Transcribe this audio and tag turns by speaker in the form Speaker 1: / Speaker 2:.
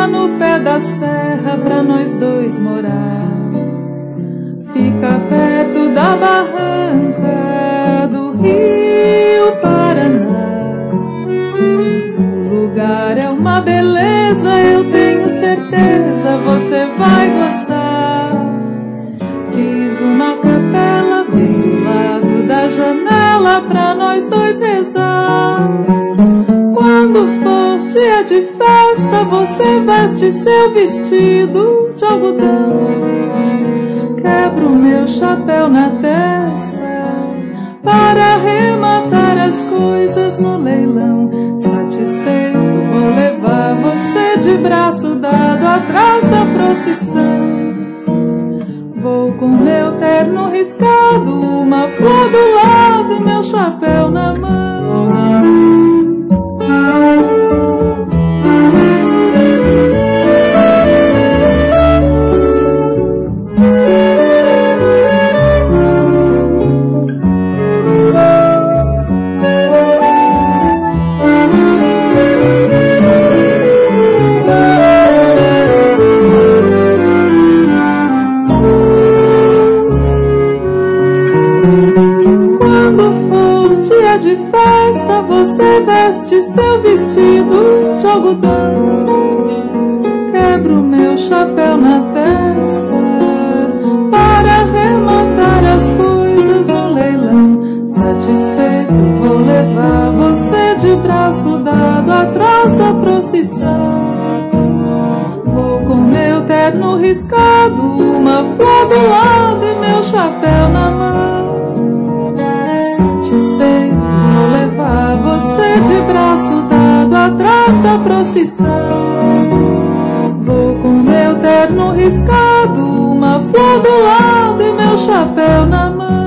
Speaker 1: lá no pé da serra pra nós dois morar. Fica perto da barranca do Rio Paraná. O lugar é uma beleza, eu tenho certeza você vai gostar. Fiz uma capela bem do lado da janela pra nós dois rezar. Quando for dia de festa, você veste seu vestido de algodão. Quebro meu chapéu na testa para arrematar as coisas no leilão. Satisfeito, vou levar você de braço dado atrás da procissão. Vou com meu terno riscado, uma flor do lado e meu chapéu na mão. De festa, você veste seu vestido de algodão. Quebro meu chapéu na testa para arrematar as coisas no leilão. Satisfeito, vou levar você de braço dado atrás da procissão. Vou com meu terno riscado, uma flor do lado e meu chapéu na mão. Satisfeito, vou levar você de braço dado atrás da procissão. Vou com meu terno riscado, uma flor do lado e meu chapéu na mão.